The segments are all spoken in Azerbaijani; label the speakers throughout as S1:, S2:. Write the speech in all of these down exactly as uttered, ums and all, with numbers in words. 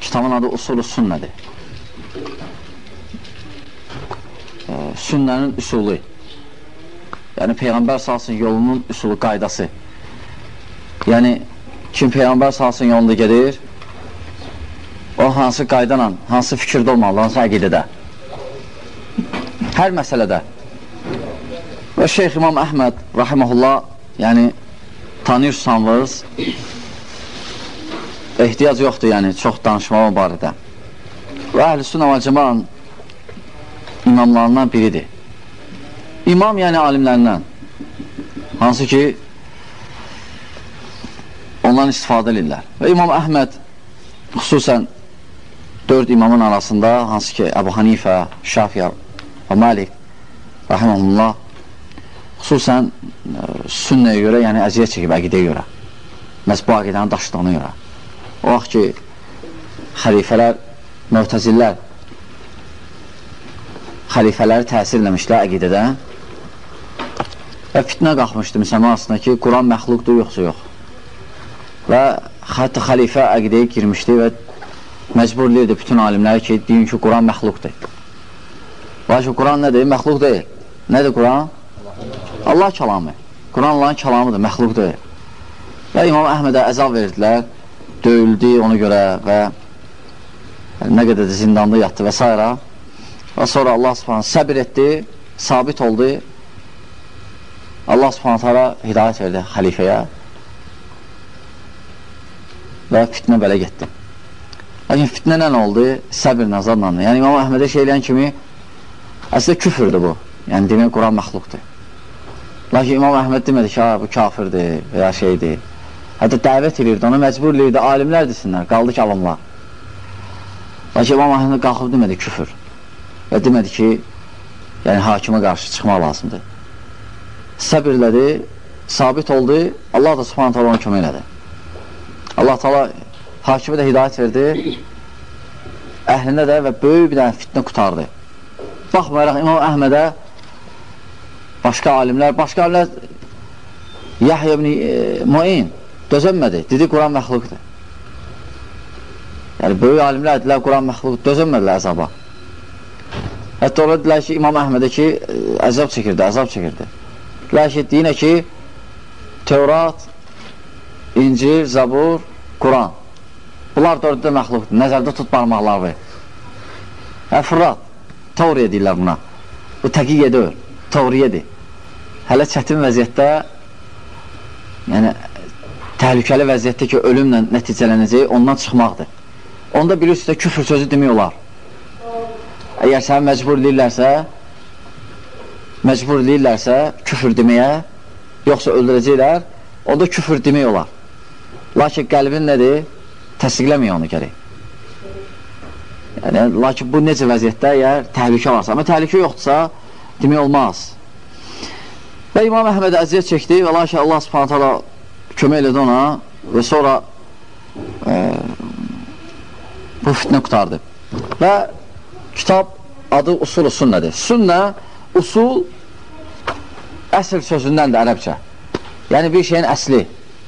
S1: kitabın adı Usul-u Sünnədir. E, sünnənin üsulu. Yəni, Peyğəmbər salsın yolunun üsulu, qaydası. Yəni, kim Peyğəmbər salsın yolunda gedir, o hansı qaydanan, hansı fikirdə olmalı, hansı əqidədə. Hər məsələdə. Və Şeyx İmam Əhməd, rahiməhullah, yəni, tanıyırsanız, ehtiyac yoxdur, yəni, çox danışmağa barədə. Və Əhl-i Sünnə və Cəmaənin imamlarından biridir. İmam, yəni alimlərindən, hansı ki, ondan istifadə edirlər. Və İmam Əhməd, xüsusən dörd imamın arasında, hansı ki, Əbu Hanifə, Şafiyə və Malik, rahiməhullah, xüsusən sünnəyə görə, yəni əziyyət çəkib əqidəyə görə, məhz bu əqidənin daşıdığına görə. O vaxt ki, xəlifələr, möhtəzillər, xəlifələri təsir eləmişlər əqidədə və fitnə qalxmışdı müsəlman arasında ki, Quran məxluqdur, yoxsa yox. Və hətta xəlifə əqidəyə girmişdi və məcburluydu bütün alimləri ki, deyin ki, Quran məxluqdur. Lakin Quran nədir? Məxluq deyil. Nədir Quran? Allah kəlamı. Quran Allahın kəlamıdır, məxluq deyil. Və İmam Əhmədə əzab verdilər, döyüldü ona görə və nə qədər də zindanda yatdı və s. Və sonra Allah subhanə səbir etdi, sabit oldu. Allah subhanə təala hidayət verdi xəlifəyə və fitnə belə getdi. Lakin fitnə nə oldu? Səbir nazarla. Yəni İmam Əhmədə şey eləyən kimi əslində küfürdür bu. Yəni demək Quran məxluqdur. Lakin İmam Əhməd demədi ki, bu kafirdir və ya şeydir. Hətta dəvət edirdi, ona məcbur edirdi, alimlər desinlər, qaldı ki, avamlar. Lakin İmam Əhməd qalxıb demədi küfür. Və demədi ki, yəni hakimə qarşı çıxmaq lazımdır. Səbirlədi, sabit oldu, Allah da subhanə teala onu kömək elədi. Allah teala hakimə də hidayət verdi, əhlində də və böyük bir dənə fitnə qutardı. Baxmayaraq İmam Əhmədə başqa alimlər, başqa alimlər Yahya ibn Mu'in dözənmədi, dedi Quran məxluqdur. Yəni böyük alimlər dedilər Quran məxluqdur, dözənmədilər əzaba. Hətta orada dedilər ki, İmam Əhmədə ki, əzab çəkirdi, əzab çəkirdi. Dedilər ki, deyinə ki, Tevrat, İncil, Zabur, Quran. Bunlar dörddə məxluqdur, nəzərdə tut barmaqları. Əfrat, Tavriyə deyirlər buna. Bu təqiq edir, Tavriyədir. Hələ çətin vəziyyətdə, yəni təhlükəli vəziyyətdə ki, ölümlə nəticələnəcək, ondan çıxmaqdır. Onda bir üstə küfür sözü demək olar. Əgər səni məcbur edirlərsə, məcbur edirlərsə küfür deməyə, yoxsa öldürəcəklər, onda küfür demək olar. Lakin qəlbin nədir? Təsdiqləməyə onu gərək. Yəni, lakin bu necə vəziyyətdə əgər təhlükə varsa, amma təhlükə yoxdursa, demək olmaz. Və İmam Əhməd əziyyət çəkdi və lakin Allah subhanət hala kömək elədi ona və sonra e, bu fitnə qutardı. Və kitab adı Usul-u Sünnədir. Sünnə, usul əsl sözündəndir ərəbcə. Yəni bir şeyin əsli.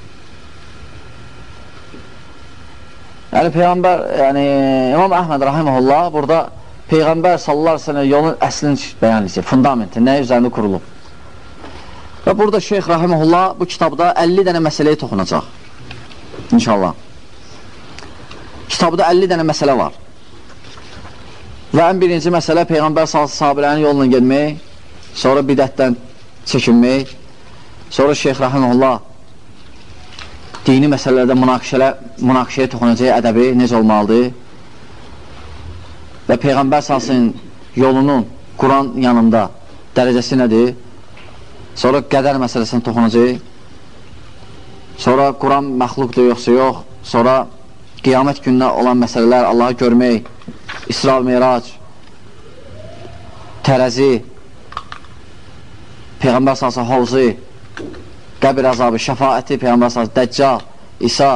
S1: Yəni Peyğəmbər, yəni İmam Əhməd rahiməhullah burada Peyğəmbər sallallahu aleyhi ve sellem yolun əslini bəyan edəcək, fundamenti, nə üzərində qurulub. Və burada Şeyx rahiməhullah bu kitabda əlli dənə məsələyə toxunacaq. İnşallah. Kitabda əlli dənə məsələ var. Və ən birinci məsələ Peyğəmbər sahabələrinin yoluna gelmək, sonra bidətdən çəkinmək, sonra Şeyx rahiməhullah dini məsələlərdə münaqişəyə toxunacaq ədəbi necə olmalıdır və Peyğəmbər salsın yolunun Quran yanında dərəcəsi nədir, sonra qədər məsələsini toxunacaq, sonra Quran məxluqdur yoxsa yox, sonra qiyamət gününə olan məsələlər, Allahı görmək, İsra və Mirac, tərəzi, Peyğəmbər salsın hovzu, qəbir əzabı, şəfaəti, Peyğəmbər salsın, Dəccal, İsa,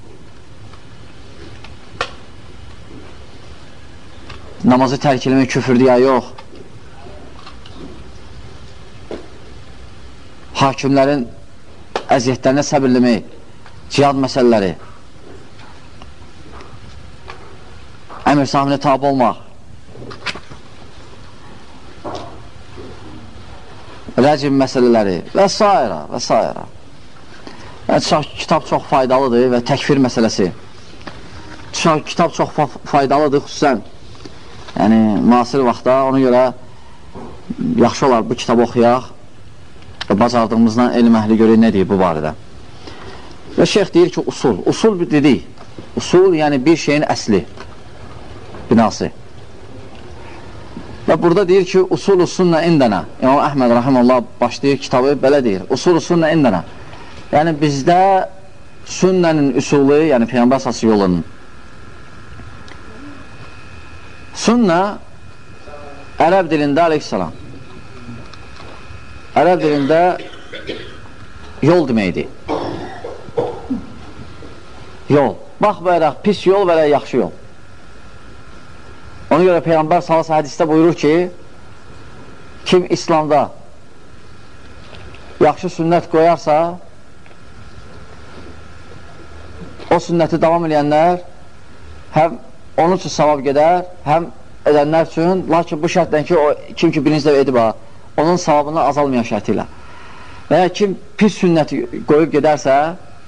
S1: namazı tərk eləmək küfürdür ya yox, hakimlərin əziyyətlərinə səbirləmək, cihad məsələləri, əmir sahibinə tabi olmaq, rəcim məsələləri və s. və s. Yəni, kitab çox faydalıdır və təkfir məsələsi. Kitab çox faydalıdır, xüsusən yəni, müasir vaxtda. Ona görə yaxşı olar bu kitabı oxuyaq və bacardığımızdan elm əhli görək nə deyir bu barədə. Və şeyx deyir ki, usul. Usul dedik. Usul, yəni bir şeyin əsli, binası. Və burada deyir ki, usul-u sünnə indənə. İmam Əhməd rəhəməllah başlayır kitabı, belə deyir. Usul-u sünnə indənə. Yəni, bizdə sünnənin üsulu, yəni Peyğəmbər əsası yolunun. Sünnə, ərəb dilində, aleyhissalam, ərəb dilində yol deməkdir. Yol. Baxmayaraq, pis yol və yaxşı yol. Ona görə Peyğəmbər sallallahu hədisdə buyurur ki, kim İslamda yaxşı sünnət qoyarsa, o sünnəti davam edənlər həm onun üçün savab gedər, həm edənlər üçün, lakin bu şərtdən ki, o, kim ki birinci dəfə edib, onun savabını azalmayan şərti ilə. Və ya kim pis sünnəti qoyub gedərsə,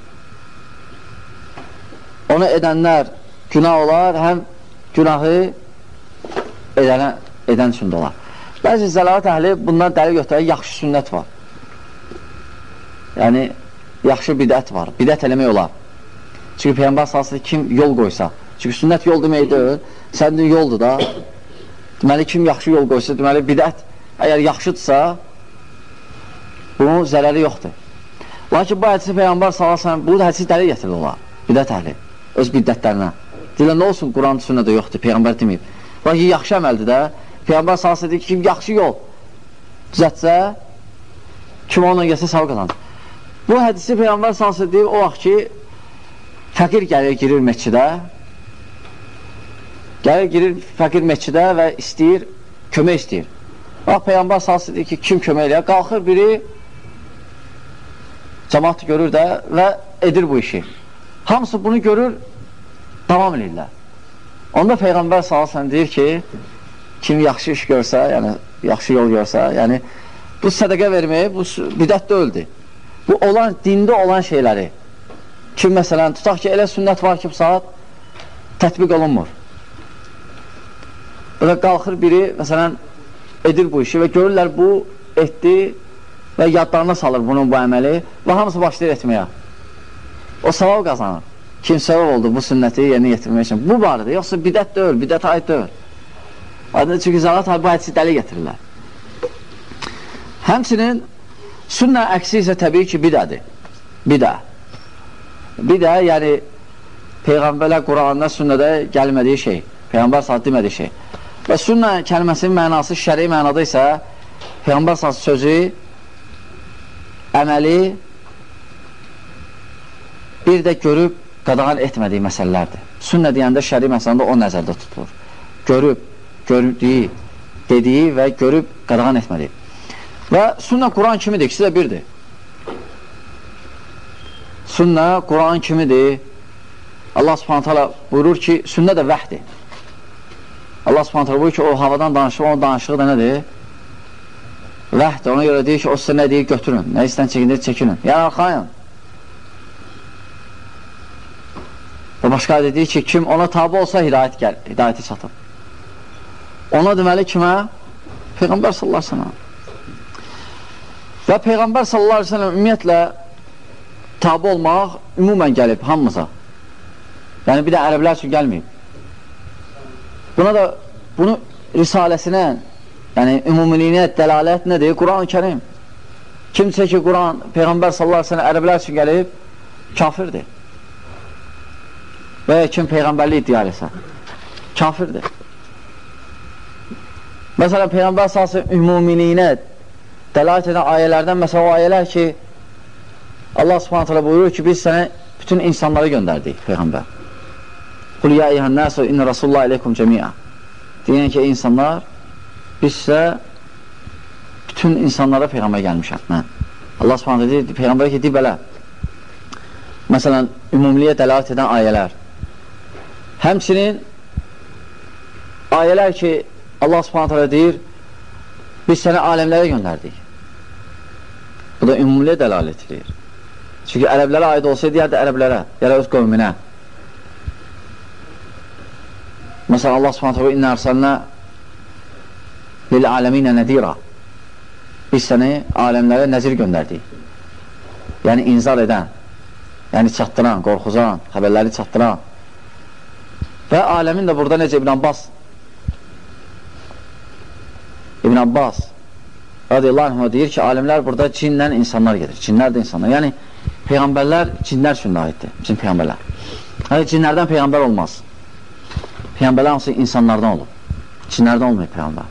S1: onu edənlər günah olar, həm günahı edənə, edən üçün də olar. Bəzi zəlalət əhli bundan dəlil götürək, yaxşı sünnət var. Yəni, yaxşı bidət var, bidət eləmək olar. Çünki Peyğəmbər sallallahu kim yol qoysa, çünki sünnət yol demək deyil, sənin yoldur da. Deməli, kim yaxşı yol qoysa, deməli, bidət əgər yaxşıdırsa, bunun zərəri yoxdur. Lakin bu hədisi Peyğəmbər sallallahu bu hədisi dəlil gətirir olar, bidət əhli, öz bidətlərinə. Deyirlər, nə olsun, Quran sünnədə yoxdur, Peyğəmbər deməyib. Lakin yaxşı əməldir də, Peyğəmbər sallallahu deyir ki, kim yaxşı yol düzətsə, kim onunla gəlsə savab qazanır. Bu hədisi Peyğəmbər sallallahu deyir, o vaxt ki, fəqir gəlir, girir məscidə, gəlir, girir fəqir məscidə və istəyir, kömək istəyir. Bax, Peyğəmbər sallallahu deyir ki, kim kömək eləyər? Qalxır biri, cəmaat görür də və edir bu işi. Hamısı bunu görür, davam edirlər. Onda Peyğəmbər sallallahu deyir ki, kim yaxşı iş görsə, yəni yaxşı yol görsə, yəni bu sədəqə verməyi, bu bidət deyildi. Bu olan, dində olan şeyləri. Kim məsələn, tutaq ki, elə sünnət var ki, bu saat tətbiq olunmur. Və qalxır biri, məsələn, edir bu işi və görürlər bu etdi və yadlarına salır bunun bu əməli və hamısı başlayır etməyə. O savab qazanır. Kim səbəb oldu bu sünnəti yerinə yetirmək üçün? Bu barədə, yoxsa bidət deyil, bidət aid deyil. Adını çünki zəlat bu hədisi dəli getirirlər. Həmçinin sünnə əksi isə təbii ki, bidədir. Bidə. Bidə, yəni Peyğəmbərlər Quranda, sünnədə gəlmədiyi şey. Peyğəmbər saat demədiyi şey. Və sünnə kəlməsinin mənası şəri mənada isə Peyğəmbər saat sözü, əməli bir də görüb qadağan etmədiyi məsələlərdir. Sünnə deyəndə şəri məsələndə o nəzərdə tutulur. Görüb, gördüyü, dediyi və görüb qadağan etmədiyi. Və sünnə Quran kimidir, ikisi də birdir. Sünnə Quran kimidir. Allah subhanət hala buyurur ki, sünnə də vəhdir. Allah subhanət hala buyurur ki, o havadan danışır, onun danışığı da nədir? Vəhdir. Ona görə deyir ki, o sizə nə deyir, götürün. Nə istən çəkindir, çəkinin. Yəni, arxayın. Və başqa adə deyir ki, kim ona tabi olsa hidayət gəl, hidayəti çatır. Ona deməli kimə? Peyğəmbər sallallahu aleyhi ve sellem. Və Peyğəmbər sallallahu aleyhi ve sellem ümumiyyətlə tabi olmaq ümumən gəlib hamımıza. Yəni bir də ərəblər üçün gəlməyib. Buna da, bunu risaləsinə, yəni ümumiliyinə dəlalət nədir? Quran-ı Kərim. Kimsə ki, Quran, Peyğəmbər sallallahu aleyhi ve sellem ərəblər üçün gəlib, kafirdir. Və kim Peyğəmbərlik iddia etsə, kafirdir. Məsələn, Peyğəmbər sallallahu ümumiliyinə dəlalət edən ayələrdən, məsələn, o ayələr ki, Allah subhanət hələ buyurur ki, biz sənə bütün insanları göndərdik, Peyğəmbər. Qul ya eyyuhən nəsu inna rasulullah ileykum cəmiə. Deyən ki, insanlar, biz sizə bütün insanlara Peyğəmbər gəlmişəm, mən. Allah subhanət hələ deyir, Peyğəmbərə ki, deyib belə. Məsələn, ümumiliyə dəlalət edən ayələr. Həmçinin ayələr ki, Allah Subhanahu taala deyir, biz səni aləmlərə göndərdik. Bu da ümumilə dəlalət edir. Çünki ərəblərə aid olsaydı, deyərdi ərəblərə, yəni öz qövminə. Məsələn, Allah Subhanahu taala inna arsalna lil aləminə nəzira. Biz səni aləmlərə nəzir göndərdik. Yəni, inzar edən, yəni çatdıran, qorxuzan, xəbərləri çatdıran. Və aləmin də burada necə İbn Abbas İbn Abbas radiyallahu anh deyir ki, aləmlər burada cinlə insanlar gedir. Cinlər də insanlar. Yəni, peyğəmbərlər cinlər üçün aiddir. Cin peyğəmbərlər. Yəni, cinlərdən peyğəmbər olmaz. Peyğəmbərlər hansı insanlardan olur. Cinlərdən olmayıb peyğəmbər.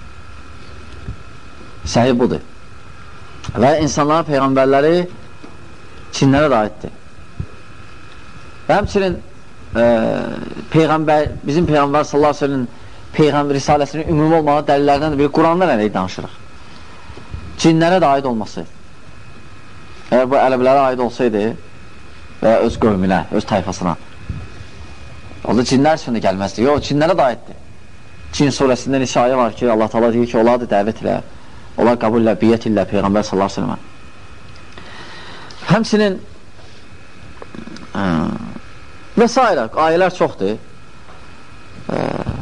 S1: Səhih budur. Və insanların peyğəmbərləri cinlərə də aiddir. Və həmçinin e, peyğəmbər, bizim peyğəmbər sallallahu aleyhi ve sellem peyğəmbər risaləsinin ümumi olmağı dəlillərdən də biri Qurandan əleyh danışırıq. Cinlərə də aid olması. Əgər bu ərəblərə aid olsaydı və öz qövminə, öz tayfasına, o da cinlər üçün də gəlməzdi. Yox, cinlərə də aiddir. Cin surəsində neçə ayə var ki, Allah Taala deyir ki, onlar da dəvət ilə, onlar qəbul ilə, biyyət ilə Peyğəmbər sallallahu aleyhi ve sellem. Həmçinin ə, və s. ayələr çoxdur. Ə,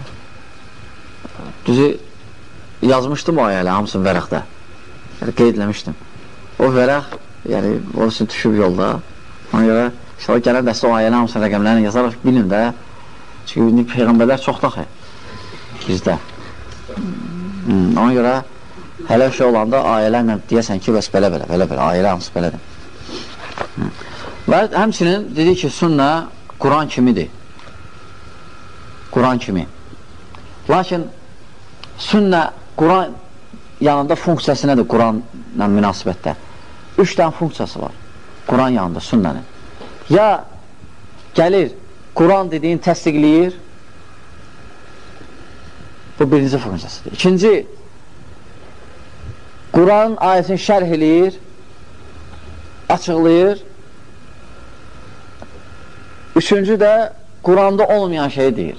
S1: düzü yazmışdım o ayələ, hamısını vərəqdə. Yəni, qeydləmişdim. O vərəq, yəni, o üçün düşüb yolda. Ona görə, inşallah gələn dəstə o ayələ hamısını rəqəmlərini yazaraq bilin də. Çünki indi Peyğəmbərlər çox daxı bizdə. Hmm, ona görə hələ şey olanda ayələrlə deyəsən ki, bəs belə-belə, belə-belə, ayələr hamısı belədir. Hmm. Və həmçinin dedi ki, sünnə Quran kimidir. Quran kimi. Lakin sünnə Quran yanında funksiyası nədir Quranla münasibətdə? Üç dənə funksiyası var Quran yanında sünnənin. Ya gəlir, Quran dediyin təsdiqləyir, bu birinci funksiyasıdır. İkinci, Quranın ayəsini şərh eləyir, açıqlayır. Üçüncü də Quranda olmayan şeyi deyir.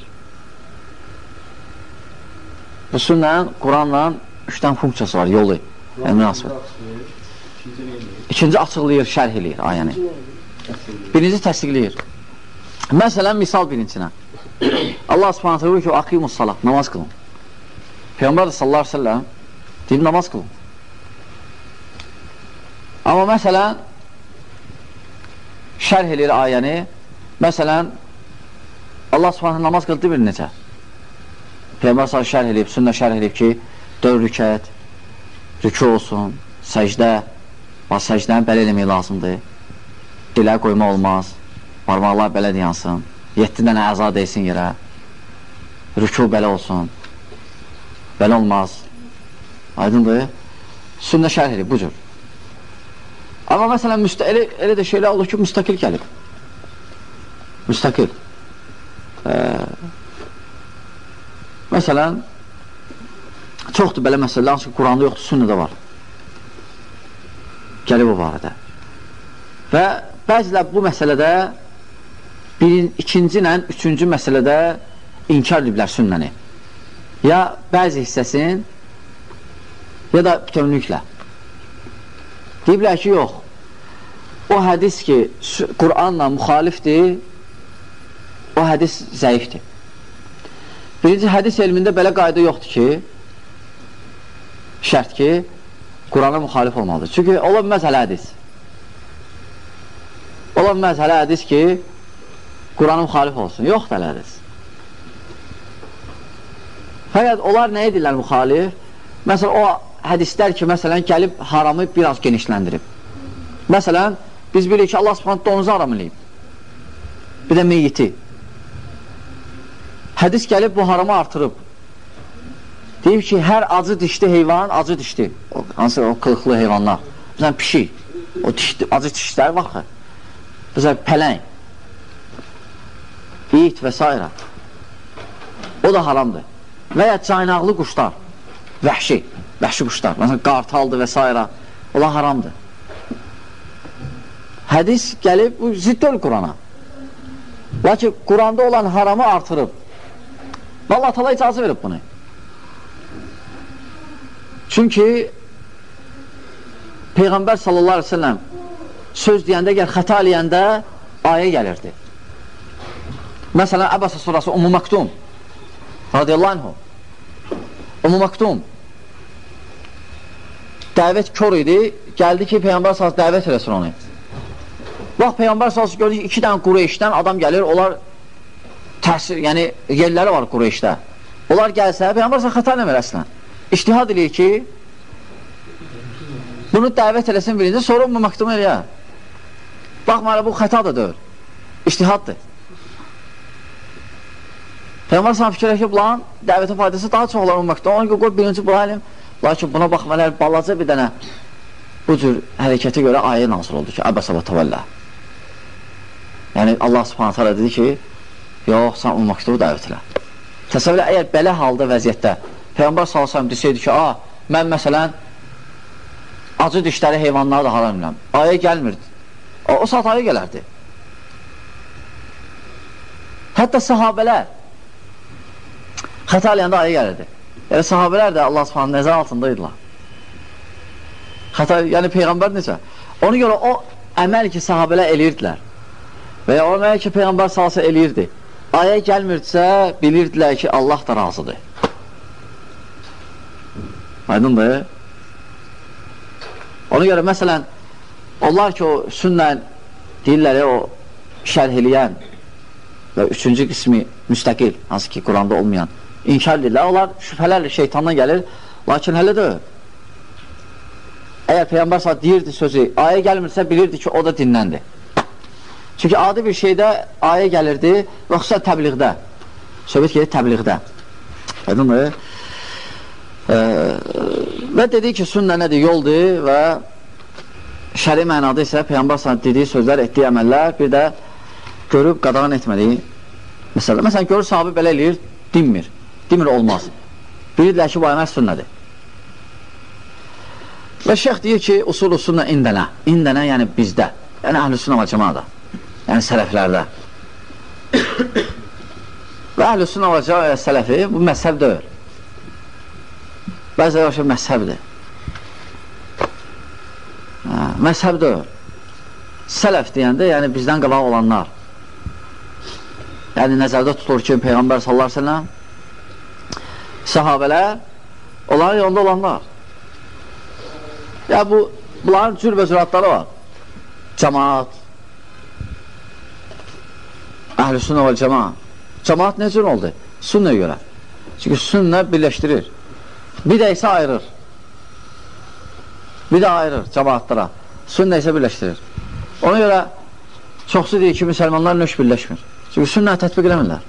S1: Bu sünnənin Quranla üç dənə funksiyası var, yolu, yəni münasibət. İkinci açıqlayır, şərh eləyir ayəni. Birinci təsdiqləyir. Məsələn, misal birincinə. Allah subhanətə buyur ki, aqimus salat, namaz qılın. Peyğəmbər sallallahu aleyhi ve sellem deyib, namaz qılın. Amma məsələn, şərh eləyir ayəni. Məsələn, Allah subhanətə namaz qıldı bir necə? Peyğəmbər sallallahu şərh eləyib, sünnə şərh eləyib ki, dörd rükət, rükü olsun, səcdə, və səcdəni belə eləmək lazımdır. Dilə qoyma olmaz, parmaqlar belə deyansın, yeddi dənə əza deysin yerə, rükü belə olsun, belə olmaz. Aydındır? Sünnə şərh edib, bu cür. Amma məsələn, elə, elə də şeylər olur ki, müstəqil gəlib. Müstəqil. Ee, məsələn, çoxdur belə məsələlər, hansı ki, Quranda yoxdur, sünnədə var. Gəlib o barədə. Və bəzilər bu məsələdə birin, ikinci ilə üçüncü məsələdə inkar ediblər sünnəni. Ya bəzi hissəsin, ya da bütünlüklə. Deyiblər ki, yox. O hədis ki, Qur'anla müxalifdir, o hədis zəifdir. Birinci, hədis elmində belə qayda yoxdur ki, şərt ki, Qur'ana müxalif olmalıdır. Çünki ola bilməz hələ hədis. Ola bilməz hələ hədis ki, Qur'ana müxalif olsun. Yoxdur hələ hədis. Fəqət onlar nə edirlər müxalif? Məsələn, o hədislər ki, məsələn, gəlib haramı biraz genişləndirib. Məsələn, biz bilirik ki, Allah subhanət donuzu haram eləyib. Bir də meyyiti. Hədis gəlib bu haramı artırıb. Deyib ki, hər acı dişli heyvan acı dişli. O, hansı o qılıqlı heyvanlar. Məsələn, pişik. O dişli, acı dişlər baxır. Məsələn, pələng. İt və s. O da haramdır. Və ya caynaqlı quşlar. Vəhşi. Vəhşi quşlar. Məsələn, qartaldır və s. Ola haramdır. Hədis gəlib, bu ziddül Qurana. Lakin Quranda olan haramı artırıb. Və Allah Teala icazə verib bunu. Çünki Peyğəmbər sallallahu aleyhi ve sellem söz deyəndə, gəl xəta eləyəndə ayə gəlirdi. Məsələn, Əbəsə surası Ummu Maktum radiyallahu anhu. Ummu Maktum dəvət kör idi, gəldi ki, Peyğəmbər sallallahu dəvət eləsin onu. Bax, Peyğəmbər sallallahu gördü ki, iki dənə Qureyşdən adam gəlir, onlar təsir, yəni yerləri var Qureyşdə. Onlar gəlsə, Peyğəmbər sallallahu xəta eləmir əslən. İctihad eləyir ki, bunu dəvət eləsin birinci, sonra Ummu Maktum eləyər. Baxma, bu xəta da deyil. İctihaddır. Peyğəmbər sallallahu fikirləşib, lan, dəvətin faydası daha çox olar Ummu Maktum. Ona görə qoy birinci bu alim, lakin buna baxmalar, balaca bir dənə bu cür hərəkətə görə ayə nazil oldu ki, Əbəsə və təvəllə. Yəni, Allah subhanət hələ dedi ki, yox, sən Ummu Maktumu dəvət elə. Təsəvvür, əgər belə halda vəziyyətdə Peyğəmbər sallallahu aleyhi ve sellem deseydi ki, a, mən məsələn acı dişləri heyvanları da haram biləm. Ayə gəlmirdi. O, o saat ayə gələrdi. Hətta sahabələr xəta eləyəndə ayə gəlirdi. Yəni, sahabələr də Allah subhanə nəzər altındaydılar. Xəta, yəni Peyğəmbər necə? Ona görə o əməl ki, sahabələr eləyirdilər və ya o əməl ki, Peyğəmbər salsa eləyirdi. Ayə gəlmirdisə, bilirdilər ki, Allah da razıdır. Aydındır. Ona görə, məsələn, onlar ki, o sünnə deyirləri, o şərh eləyən və üçüncü qismi müstəqil, hansı ki, Quranda olmayan, inkar edirlər. Onlar şübhələrlə şeytandan gəlir, lakin hələ də əgər Peyğəmbər sallallahu deyirdi sözü, ayə gəlmirsə, bilirdi ki, o da dinləndir. Çünki adi bir şeydə ayə gəlirdi və xüsusən təbliğdə. Söhbət gedir təbliğdə. Aydındır. E, və dedi ki, sünnə nədir? Yoldur və şəri mənada isə Peyğəmbər sallallahu dediyi sözlər, etdiyi əməllər, bir də görüb qadağan etmədiyi məsələ. Məsələn, görür sahabi belə eləyir, dinmir. Dinmir olmaz. Bilirlər ki, bu əməl sünnədir. Və şeyx deyir ki, usul-u sünnə indənə. İndənə, yəni bizdə. Yəni əhl-i sünnə və cəmaada. Yəni sələflərdə. Və əhl-i sünnə və cəmaada sələfi bu məzhəb deyil. Bəzələr başa məzhəbdir. Hə, məzhəb deyil. Sələf deyəndə, yəni bizdən qabaq olanlar. Yəni nəzərdə tutulur ki, Peyğəmbər sallallahu aleyhi ve sellem sahabələr, onların yolunda olanlar. Ya bu, bunların cürbə-cüratları var. Cəmaat, əhl-i sünnə və cəmaat. Cəmaat nə cür oldu? Sünnəyə görə. Çünki sünnə birləşdirir. Bir də isə ayırır. Bir də ayırır cəmaatlara. Sünnə isə birləşdirir. Ona görə çoxsu deyir ki, müsəlmanlar nöş birləşmir. Çünki sünnəni tətbiq eləmirlər.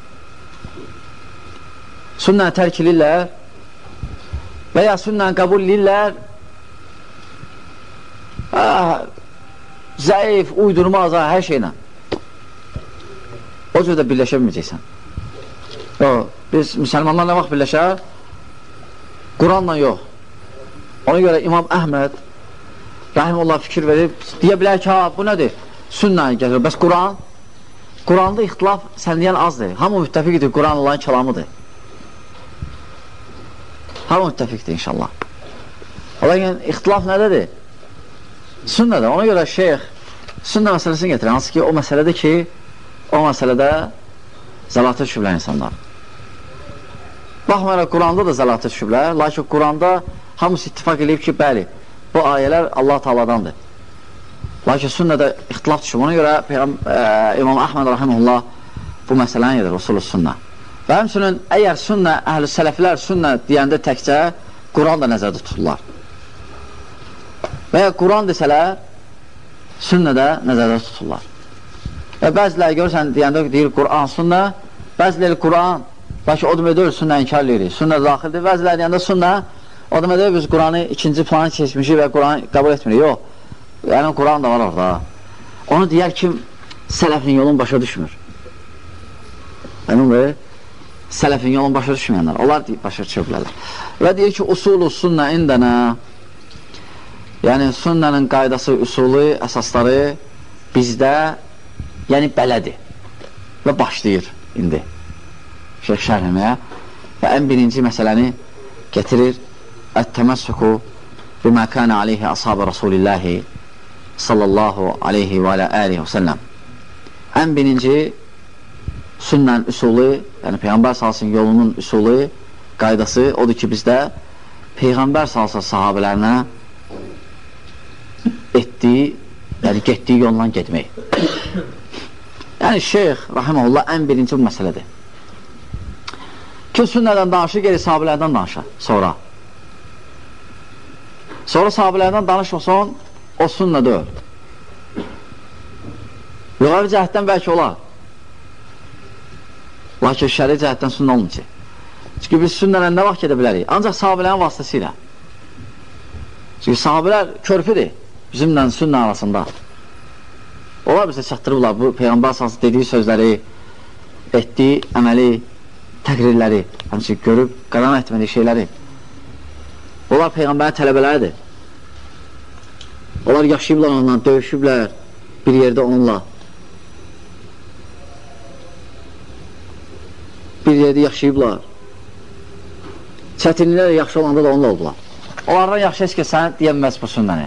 S1: Sünnəni tərk edirlər və ya sünnəni qəbul edirlər, zəif, uydurmaz, hər şeylə. O cür də birləşə bilməyəcəksən. O, biz müsəlmanlar nə vaxt birləşər? Quranla yox. Ona görə İmam Əhməd Rəhimullah fikir verib, deyə bilər ki, ha, bu nədir? Sünnəni gəlir. Bəs Quran? Quranda ixtilaf sən deyən azdır. Hamı müttəfiqdir, Quran Allahın kəlamıdır. Hamı müttəfiqdir inşallah. Lakin ixtilaf nədədir? Sünnədir. Ona görə şeyx sünnə məsələsini getirir. Hansı ki, o məsələdə ki, o məsələdə zəlatı düşüblər insanlar. Baxmayaraq, Quranda da zəlatı düşüblər. Lakin Quranda hamısı ittifak edib ki, bəli, bu ayələr Allah Taala'dandır. Lakin sünnədə ixtilaf düşüb. Ona görə e, İmam Əhməd Rahimullah bu məsələni edir, usulü sünnə. Və həmçinin, əgər sünnə, əhl-i sələflər sünnə deyəndə təkcə Quran da nəzərdə tuturlar. Və ya Quran desələr, sünnə də nəzərdə tuturlar. Və bəziləri görürsən, deyəndə deyir Quran, sünnə, bəziləri Quran, lakin o demək deyil, sünnə inkar edirik, sünnə daxildir. Bəziləri deyəndə sünnə, o demək deyil, biz Quranı ikinci planı keçmişik və Quranı qəbul etmirik. Yox, yəni Quran da var orada. Onu deyər kim sələfin yolun başa düşmür. Yəni, sələfin yolun başa düşməyənlər, onlar başa düşürlərlər. Və deyir ki, usulü sünnə indənə, yəni sünnənin qaydası, üsulu, əsasları bizdə, yəni belədir və başlayır indi şeyx şərhəməyə. və ən birinci məsələni getirir ət-təməssüku bimə kənə aleyhi ashab-ı Rasulillahi sallallahu aleyhi və aleyhi və səlləm. Ən birinci sünnən üsulu, yəni Peyğəmbər salsın yolunun üsulu, qaydası odur ki, bizdə Peyğəmbər salsın sahabələrinə etdiyi, yəni getdiyi yoldan getmək. Yəni Şeyx, rahiməhullah, ən birinci bu məsələdir. Kim sünnədən danışır, geri sahabələrdən danışır, sonra. Sonra sahabələrdən danışmasan, o sünnə deyil. Yuxarı cəhətdən bəlkə olar. Lakin şəri cəhətdən sünnə olunca. Çünki biz sünnələ nə vaxt gedə bilərik? Ancaq sahabələrin vasitəsilə. Çünki sahabələr körpüdür bizimlə sünnə arasında. Onlar bizə çatdırırlar bu Peyğəmbər sallallahu dediyi sözləri, etdiyi əməli, təqrirləri, həmçinin görüb qaran etmədiyi şeyləri. Onlar Peyğəmbərin tələbələridir. Onlar yaşayıblar onunla, döyüşüblər bir yerdə onunla. Bir yerdə yaşayıblar. Çətinliklər yaxşı olanda da onunla oldular. Onlardan yaxşı heç ki, sən deyəməz bu sünnəni.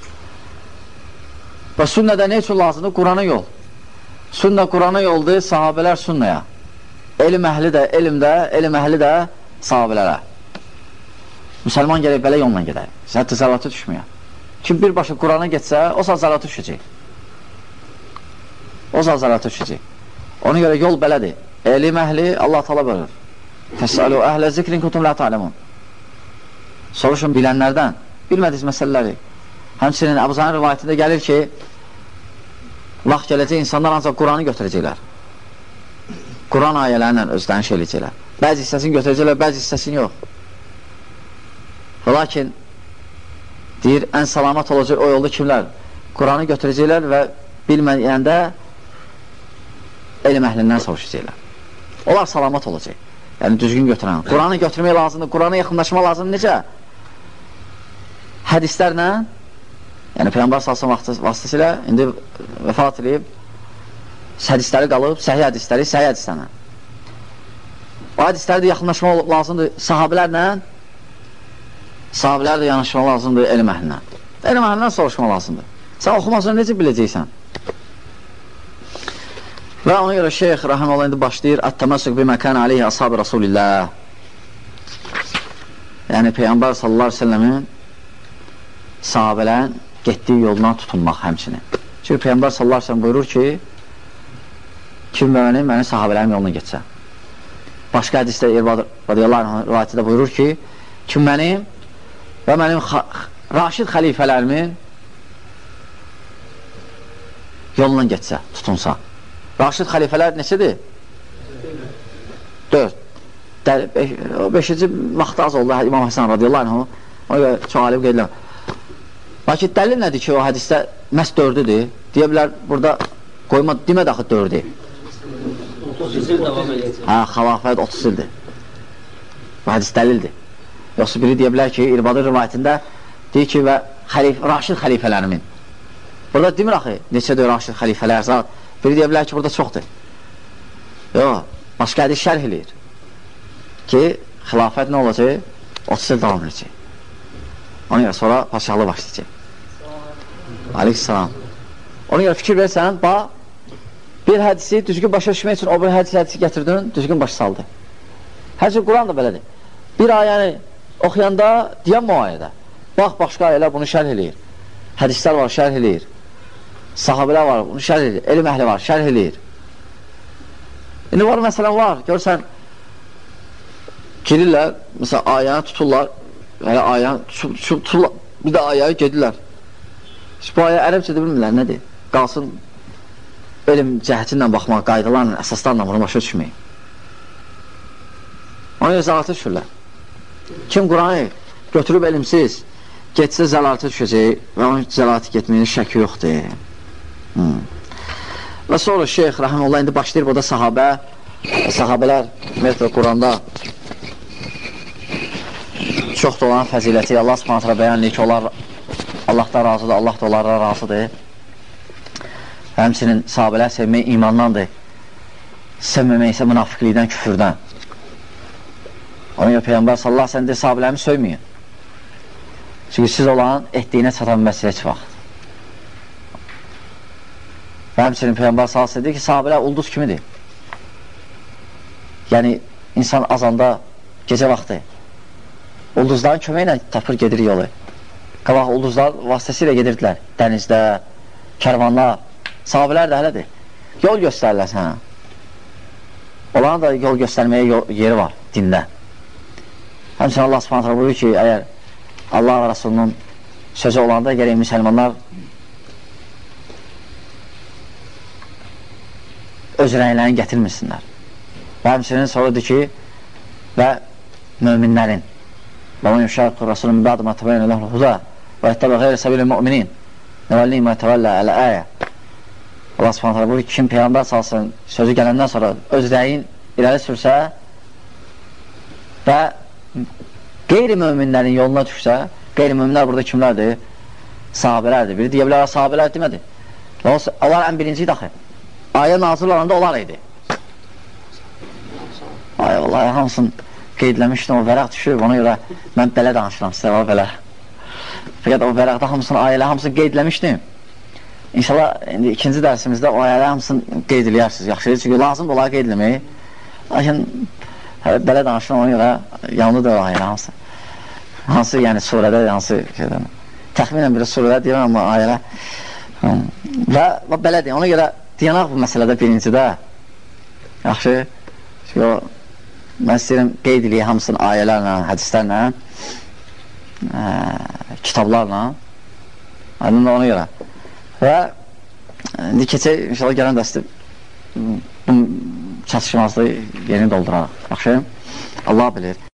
S1: Və sünnədə nə üçün lazımdır? Qurana yol. Sünnə Qurana yoldur, sahabələr sünnəyə. Elm əhli də, elmdə, elm əhli də sahabələrə. Müsəlman gələk belə yolla gedər. Hətta zəlatı düşmüyor. Kim birbaşa Qurana getsə, o saat zəlatı düşəcək. O saat zəlatı düşəcək. Ona görə yol belədir. Elm əhli Allah talab edir. Təsəlu əhlə zikrin kuntum la ta'lemun. Soruşun bilənlərdən, bilmədiniz məsələləri. Həmçinin Əbu Zərin rivayətində gəlir ki, vaxt gələcək insanlar ancaq Quranı götürəcəklər. Quran ayələrlə özlərini şey eləyəcəklər. Bəzi hissəsini götürəcəklər, bəzi hissəsini yox. Lakin deyir, ən salamat olacaq o yolda kimlər? Quranı götürəcəklər və bilməyəndə elm əhlindən soruşacaqlar. Onlar salamat olacaq. Yəni düzgün götürən. Quranı götürmək lazımdır, Qurana yaxınlaşma lazımdır. Necə? Hədislərlə, yəni Peyğəmbər sallallahu vasitəsilə indi vəfat edib, hədisləri qalıb, səhih hədisləri, səhih hədislərlə. O hədisləri də yaxınlaşma lazımdır sahabələrlə, sahabələr də yanaşma lazımdır elm əhlindən. Elm əhlindən soruşma lazımdır. Sən oxumasını necə biləcəksən? Və ona görə Şeyx rahimehullah indi başlayır ət-təməssük bimə kənə aleyhi ashab-ı Rasulillah. Yəni Peyğəmbər sallallahu aleyhi ve sellemin sahabələrin getdiyi yoldan tutunmaq həmçinin. Çünki Peyğəmbər sallallahu aleyhi ve sellem buyurur ki, kim və mənim, mənim sahabələrim yoluna getsə. Başqa hədisdə İrbad radiyallahu anh rivayətində buyurur ki, kim mənim və mənim raşid xəlifələrimin yolundan getsə, tutunsa. Raşid xəlifələr neçədir? Dörd. Beşinci vaxtı az oldu İmam Həsən radiyallahu anh, ona görə çox alim qeydilər. Lakin dəlil nədir ki, o hədisdə məhz dördüdür? Deyə bilər, burada qoyma, deməd axı dördü. Hə, xalafət otuz ildir. Bu hədis dəlildir. Yoxsa biri deyə bilər ki, İrbadı rivayətində deyir ki, və xəlif, raşid xəlifələrimin. Burada demir axı, neçədir raşid xəlifələr zat? Biri deyə bilər ki, burada çoxdur. Yox, başqa hədis şərh eləyir ki, xilafət nə olacaq? otuz il davam edəcək. Ona görə sonra paşalı başlayacaq. Aleyhisselam. Ona görə fikir versən, bax, bir hədisi düzgün başa düşmək üçün o bir hədisi hədisi gətirdin, düzgün baş saldı. Həmçinin Quran da belədir. Bir ayəni oxuyanda, deyən o ayədə, bax, başqa ayələr bunu şərh eləyir. Hədislər var, şərh eləyir. Sahabələr var, bunu şərh eləyir. Elm əhli var, şərh eləyir. İndi var, məsələn var, görsən, girirlər, məsələn, ayəni tuturlar, hələ ayəni tuturlar, bir də ayəni gedirlər. Bu ayə ərəbcədə bilmirlər, nədir? Qalsın, elm cəhətindən baxmaq, qaydalarla, əsaslarla bunu başa düşmək. Ona görə zəlatı düşürlər. Kim Quranı götürüb elmsiz, getsə zəlatı düşəcək və onun zəlatı getməyinin şəki yoxdur. Hmm. Və sonra Şeyx rahimehullah indi başlayır burada sahabə, sahabələr ümumiyyətlə Quranda çoxdur olan fəziləti Allah subhanətlə bəyanlayır ki, onlar Allahdan razıdır, Allah da onlara razıdır. Həmçinin sahabələr sevmək imandandır, sevməmək isə münafiqlikdən, küfürdən. Ona görə Peyğəmbər sallallahu əleyhi və səlləm də sahabelərimi söyməyin. Çünki siz olan etdiyinə çatan məsələ heç vaxt. Və həmçinin Peyğəmbər sallallahu əleyhi və səlləm dedi ki, sahabelər ulduz kimidir. Yəni, insan azanda, gecə vaxtı ulduzların köməyi ilə tapır, gedir yolu. Qabaq ulduzlar vasitəsilə gedirdilər. Dənizdə, kərvanlar, sahabelər də hələdir. Yol göstərirlər sənə. Onların da yol göstərməyə yol, yeri var dində. Həmçinin Allah subhanət hala buyurur ki, əgər Allah və Rasulunun sözü olanda gərək müsəlmanlar öz rəylərini gətirmirsinlər. Və həmçinin sorudur ki, və möminlərin və mən yuşarqı Rasulun mübədə mətəbəyin ələhl huda və ettəbə qeyri səbili müminin nəvəlliyim və təvəllə ələ əyə. Allah subhanət hala buyurur ki, kim Peyğəmbər salsın sözü gələndən sonra öz rəyin irəli sürsə və qeyri-möminlərin yoluna düşsə, qeyri-möminlər burada kimlərdir? Sahabələrdir. Biri deyə bilər, sahabələr demədi. Onlar ən birinci idi axı. Ayə nazil olanda onlar idi. Ay, vallahi, hamısını qeydləmişdim, o vərəq düşür, ona görə mən belə danışıram sizə, o belə. Fəqət o vərəqdə hamısını, ayələ hamısını qeydləmişdim. İnşallah, indi ikinci dərsimizdə o ayələ hamısını qeyd eləyərsiniz, yaxşı, çünki lazımdır olaraq qeydləməyi. Lakin, belə danışıram, ona görə yanlıdır o ayələ hamısı. Hansı, yəni surədə, hansı şeydən. Təxminən bir surədə deyirəm, amma ayələ. Və, və belədir, ona görə deyənək bu məsələdə birincidə. Yaxşı, çünki o, mən istəyirəm qeyd eləyək hamısını ayələrlə, hədislərlə, ə, kitablarla, aydın da ona görə. Və indi keçək, inşallah gələn dəstə bu çatışmazlığı yerini dolduraraq. Yaxşı, Allah bilir.